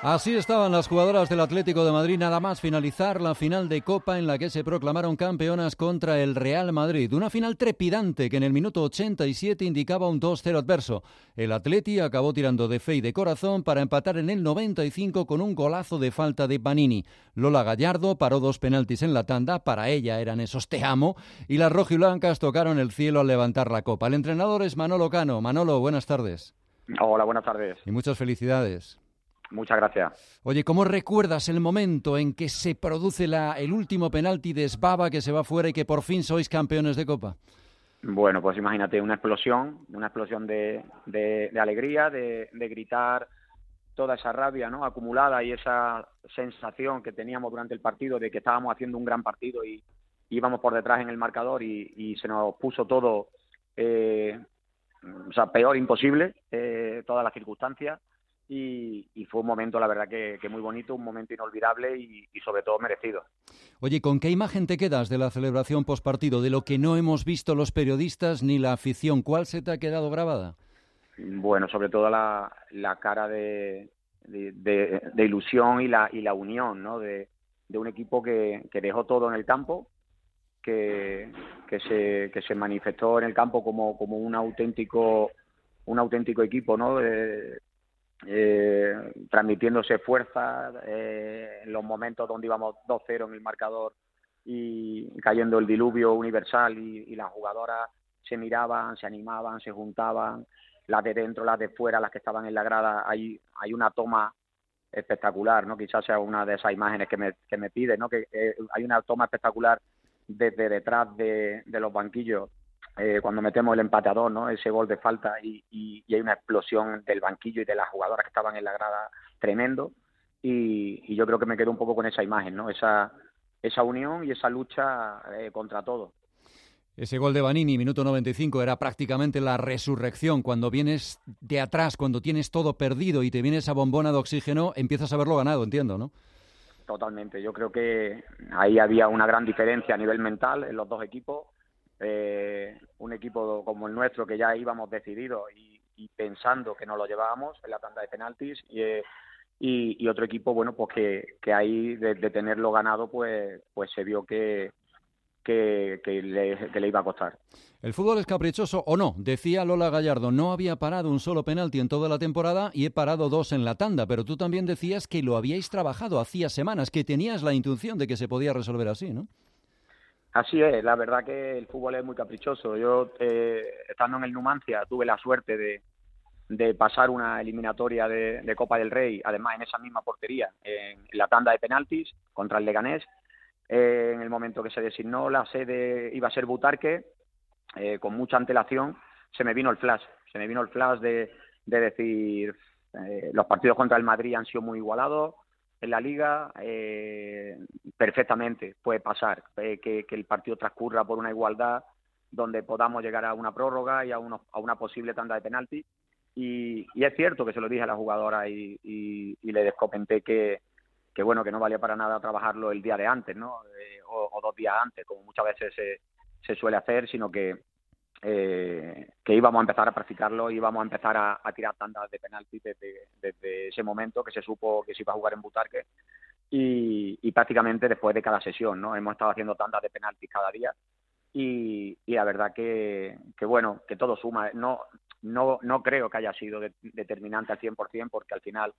Así estaban las jugadoras del Atlético de Madrid nada más finalizar la final de Copa en la que se proclamaron campeonas contra el Real Madrid. Una final trepidante que en el minuto 87 indicaba un 2-0 adverso. El Atleti acabó tirando de fe y de corazón para empatar en el 95 con un golazo de falta de Panini. Lola Gallardo paró 2 penaltis en la tanda, para ella eran esos te amo, y las rojiblancas tocaron el cielo al levantar la copa. El entrenador es Manolo Cano. Manolo, buenas tardes. Hola, buenas tardes. Y muchas felicidades. Muchas gracias. Oye, ¿cómo recuerdas el momento en que se produce el último penalti de Sbaba, que se va fuera y que por fin sois campeones de Copa? Bueno, pues imagínate una explosión de alegría, de gritar toda esa rabia, ¿no?, acumulada, y esa sensación que teníamos durante el partido de que estábamos haciendo un gran partido y íbamos por detrás en el marcador y se nos puso todo, peor imposible, todas las circunstancias. Y fue un momento, la verdad, que muy bonito, un momento inolvidable y sobre todo merecido. Oye, ¿con qué imagen te quedas de la celebración postpartido, de lo que no hemos visto los periodistas ni la afición? ¿Cuál se te ha quedado grabada? Bueno, sobre todo la cara de ilusión y la unión, ¿no?, de un equipo que dejó todo en el campo, que se manifestó en el campo como un auténtico equipo, ¿no?, transmitiéndose fuerza en los momentos donde íbamos 2-0 en el marcador y cayendo el diluvio universal, y las jugadoras se miraban, se animaban, se juntaban, las de dentro, las de fuera, las que estaban en la grada. Hay una toma espectacular, ¿no? Quizás sea una de esas imágenes que me pide, ¿no? Que hay una toma espectacular desde detrás de los banquillos, cuando metemos el empate a 2, ¿no?, ese gol de falta, y hay una explosión del banquillo y de las jugadoras que estaban en la grada tremendo, y yo creo que me quedo un poco con esa imagen, ¿no?, esa unión y esa lucha contra todo. Ese gol de Vanini, minuto 95, era prácticamente la resurrección. Cuando vienes de atrás, cuando tienes todo perdido y te viene esa bombona de oxígeno, empiezas a haberlo ganado, entiendo, ¿no? Totalmente. Yo creo que ahí había una gran diferencia a nivel mental en los dos equipos. Un equipo como el nuestro, que ya íbamos decididos y pensando que nos lo llevábamos en la tanda de penaltis, y otro equipo, bueno, pues que ahí de tenerlo ganado, pues se vio que le iba a costar. ¿El fútbol es caprichoso o no? Decía Lola Gallardo, no había parado un solo penalti en toda la temporada y he parado 2 en la tanda, pero tú también decías que lo habíais trabajado hacía semanas, que tenías la intuición de que se podía resolver así, ¿no? Así es, la verdad que el fútbol es muy caprichoso. Yo, estando en el Numancia, tuve la suerte de pasar una eliminatoria de Copa del Rey, además en esa misma portería, en la tanda de penaltis contra el Leganés. En el momento que se designó la sede iba a ser Butarque, con mucha antelación se me vino el flash de decir, los partidos contra el Madrid han sido muy igualados en la Liga, perfectamente puede pasar que el partido transcurra por una igualdad donde podamos llegar a una prórroga y a una posible tanda de penalti, y es cierto que se lo dije a la jugadora y le comenté que bueno, que no valía para nada trabajarlo el día de antes, ¿no? O 2 días antes, como muchas veces se suele hacer, sino que íbamos a empezar a practicarlo, íbamos a empezar a tirar tandas de penalti desde ese momento que se supo que se iba a jugar en Butarque, y prácticamente después de cada sesión, ¿no? Hemos estado haciendo tandas de penaltis cada día, y la verdad que bueno, que todo suma. No creo que haya sido determinante al 100%, porque al final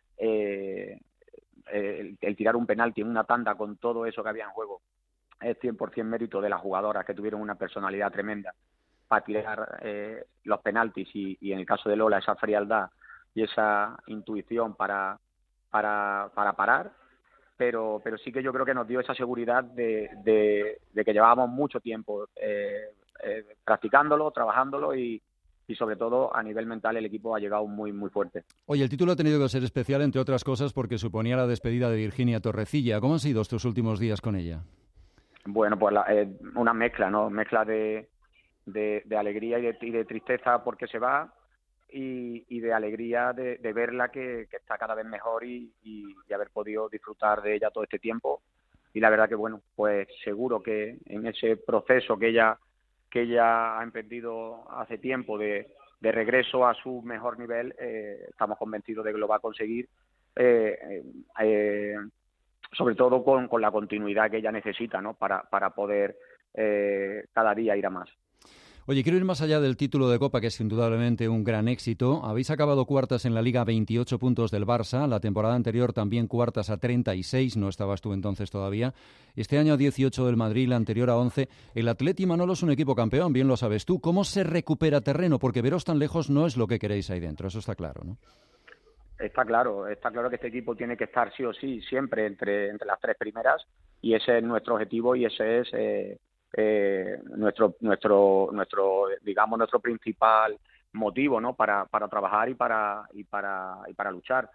el tirar un penalti en una tanda con todo eso que había en juego es 100% mérito de las jugadoras, que tuvieron una personalidad tremenda para tirar los penaltis, y en el caso de Lola esa frialdad y esa intuición para parar, pero sí que yo creo que nos dio esa seguridad de que llevábamos mucho tiempo practicándolo, trabajándolo, y sobre todo a nivel mental el equipo ha llegado muy muy fuerte. Oye, el título ha tenido que ser especial, entre otras cosas, porque suponía la despedida de Virginia Torrecilla. ¿Cómo han sido estos últimos días con ella? Bueno, pues una mezcla, ¿no? Mezcla de alegría y de tristeza porque se va, y de alegría de verla que está cada vez mejor, y haber podido disfrutar de ella todo este tiempo. Y la verdad que, bueno, pues seguro que en ese proceso que ella ha emprendido hace tiempo de regreso a su mejor nivel, estamos convencidos de que lo va a conseguir, sobre todo con la continuidad que ella necesita, ¿no? Para poder cada día ir a más. Oye, quiero ir más allá del título de Copa, que es indudablemente un gran éxito. Habéis acabado cuartas en la Liga, 28 puntos del Barça. La temporada anterior también cuartas a 36, no estabas tú entonces todavía. Este año 18 del Madrid, la anterior a 11. El Atleti, Manolo, es un equipo campeón, bien lo sabes tú. ¿Cómo se recupera terreno? Porque veros tan lejos no es lo que queréis ahí dentro, eso está claro, ¿no? Está claro que este equipo tiene que estar sí o sí siempre entre las tres primeras, y ese es nuestro objetivo y ese es nuestro digamos nuestro principal motivo, ¿no? Para trabajar y para luchar.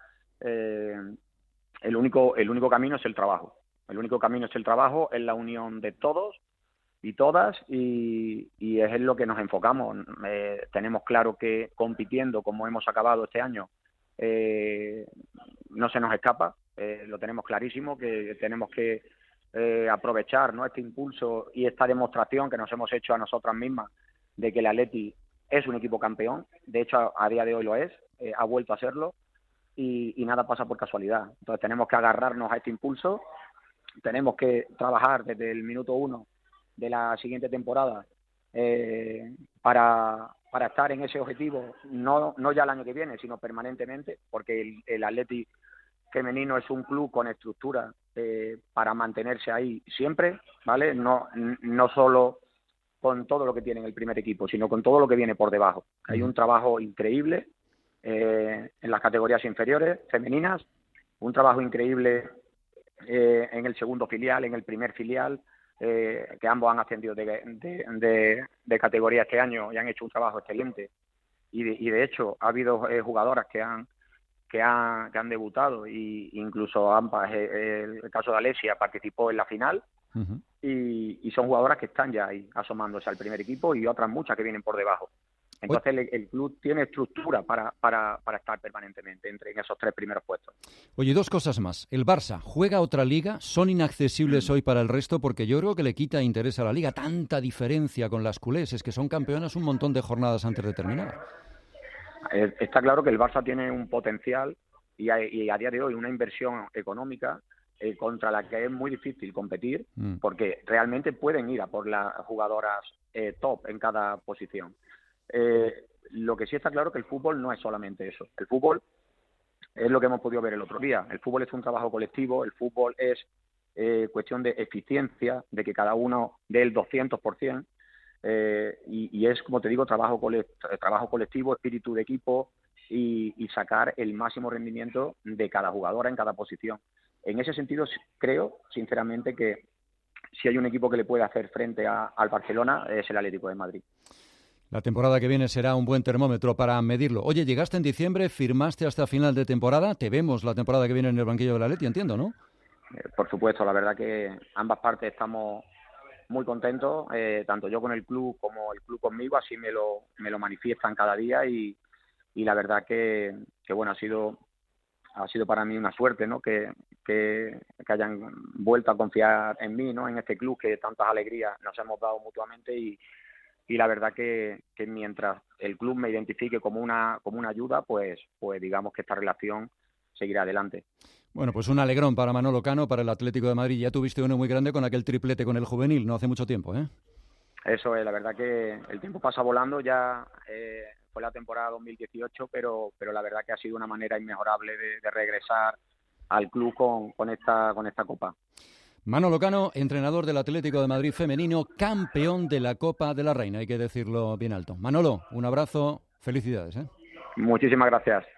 El único camino es el trabajo. El único camino es el trabajo, es la unión de todos y todas, y es en lo que nos enfocamos. Tenemos claro que compitiendo como hemos acabado este año, no se nos escapa, lo tenemos clarísimo, que tenemos que aprovechar, ¿no? Este impulso y esta demostración que nos hemos hecho a nosotras mismas de que el Atleti es un equipo campeón. De hecho, a día de hoy lo es, ha vuelto a serlo, y nada pasa por casualidad. Entonces tenemos que agarrarnos a este impulso, tenemos que trabajar desde el minuto 1 de la siguiente temporada para estar en ese objetivo, no ya el año que viene, sino permanentemente, porque el Atleti femenino es un club con estructura para mantenerse ahí siempre, ¿vale? No solo con todo lo que tiene en el primer equipo, sino con todo lo que viene por debajo. Hay un trabajo increíble en las categorías inferiores femeninas, un trabajo increíble en el segundo filial, en el primer filial, que ambos han ascendido de categoría este año y han hecho un trabajo excelente. Y de hecho ha habido jugadoras que han debutado, y incluso ambas, el caso de Alesia participó en la final, y son jugadoras que están ya ahí asomándose al primer equipo, y otras muchas que vienen por debajo. Entonces el club tiene estructura para estar permanentemente en esos tres primeros puestos. Oye, dos cosas más. El Barça juega otra liga, son inaccesibles hoy para el resto, porque yo creo que le quita interés a la liga. Tanta diferencia con las culés, es que son campeonas un montón de jornadas antes de terminar. Está claro que el Barça tiene un potencial y a día de hoy una inversión económica contra la que es muy difícil competir, porque realmente pueden ir a por las jugadoras top en cada posición. Lo que sí está claro que el fútbol no es solamente eso. El fútbol es lo que hemos podido ver el otro día. El fútbol es un trabajo colectivo, el fútbol es cuestión de eficiencia, de que cada uno dé el 200%, y es, como te digo, trabajo colectivo, espíritu de equipo, y sacar el máximo rendimiento de cada jugadora en cada posición. En ese sentido, creo, sinceramente, que si hay un equipo que le puede hacer frente al Barcelona, es el Atlético de Madrid. La temporada que viene será un buen termómetro para medirlo. Oye, llegaste en diciembre, firmaste hasta final de temporada. Te vemos la temporada que viene en el banquillo del Atleti, entiendo, ¿no? Por supuesto, la verdad que ambas partes estamos muy contentos, tanto yo con el club como el club conmigo, así me lo manifiestan cada día, y la verdad que bueno, ha sido para mí una suerte, ¿no? Que hayan vuelto a confiar en mí, ¿no? En este club que tantas alegrías nos hemos dado mutuamente, y la verdad que mientras el club me identifique como una ayuda, pues digamos que esta relación seguirá adelante. Bueno, pues un alegrón para Manolo Cano, para el Atlético de Madrid. Ya tuviste uno muy grande con aquel triplete con el juvenil, no hace mucho tiempo, ¿eh? Eso es, la verdad que el tiempo pasa volando. Ya fue la temporada 2018, pero la verdad que ha sido una manera inmejorable de regresar al club con esta Copa. Manolo Cano, entrenador del Atlético de Madrid femenino, campeón de la Copa de la Reina, hay que decirlo bien alto. Manolo, un abrazo, felicidades, ¿eh? Muchísimas gracias.